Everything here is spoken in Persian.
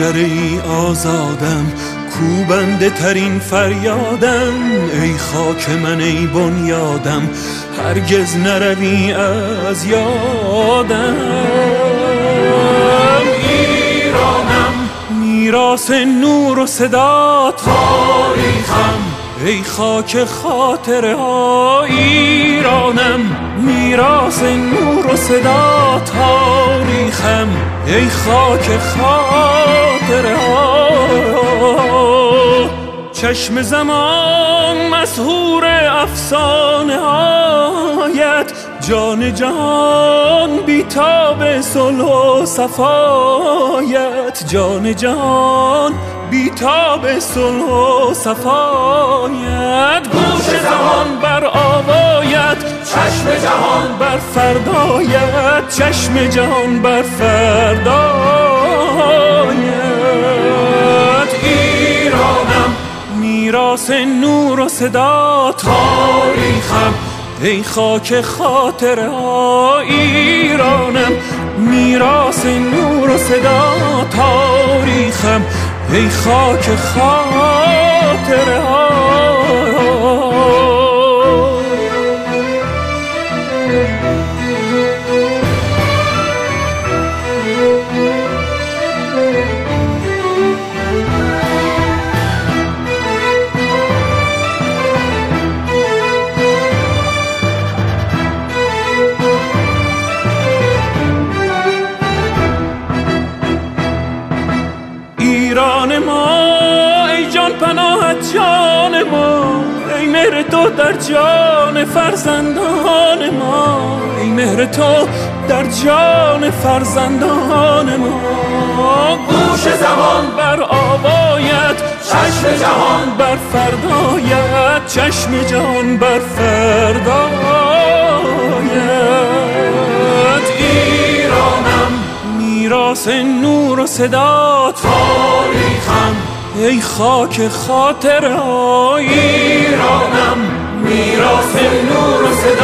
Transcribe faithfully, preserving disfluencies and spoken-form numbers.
ذره ای آزادم، کوبنده ترین فریادم. ای خاک من ای بنیادم، هرگز نروی از یادم. ایرانم میراث نور و صدا تاریخم، ای خاک خاطره ها. ایرانم میراث نور و صدا تاریخم، ای خاک خاطره ها. چشم زمان مسحور افسانه هایت، جان جهان بیتاب صلح و صفایت. جان جهان بیتاب صلح و صفایت. گوش زمان بر آوایت، چشم جهان بر فردایت. چشم جهان بر فردایت. ایرانم میراث نور و صدا تاریخم، ای خاک خاطره ها. ایرانم میراث نور و صدا تاریخم، ای خاک خاطره ها. ایران ما ای جان پناهت جان ما، ای مهر تو در جان فرزندان ما. ای مهر تو در جان فرزندان ما. گوش زمان بر آوایت، چشم جهان بر فردایت. چشم جهان بر فردایت. ایرانم میراث نور و صدا تاریخم، ای خاک خاطره ها. ایرانم میراث نور و صدا